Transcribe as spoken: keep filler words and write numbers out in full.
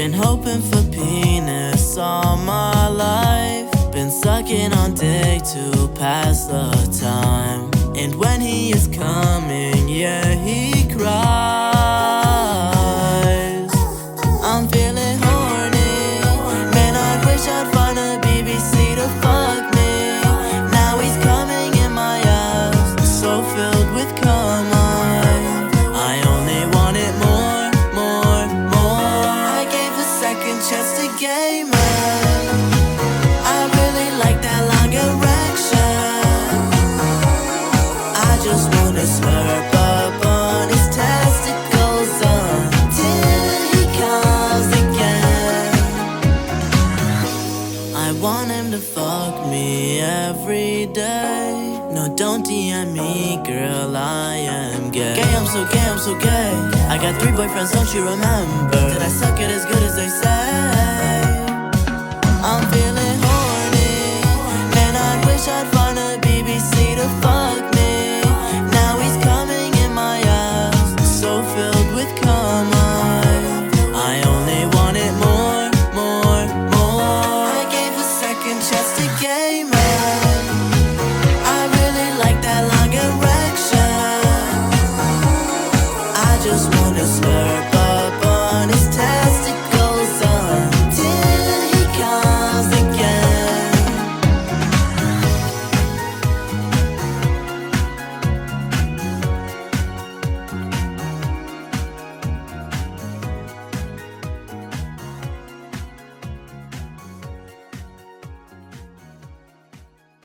Been hoping for penis all my life. Been sucking on dick to pass the time. And when he is coming, yeah, he cries. I'm feeling horny. Man, I wish I'd find a B B C to fuck me. Now he's coming in my ass, so filled with cum. I only want it more, more, more. I gave a second chance to gay man. I really like that long erection. I just wanna slurp up on his testicles until he comes again. I want him to fuck me every day. No, don't D M me, girl, I am gay. Gay, I'm so gay, I'm so gay. I got three boyfriends, don't you remember? Did I suck it as good as they say? I'm feeling horny. Man, I wish I'd find a B B C to fuck me. Now he's coming in my ass, so filled with cum. I only want it more, more, more. I gave a second chance to gay man. I really like that long erection. I just wanna slurp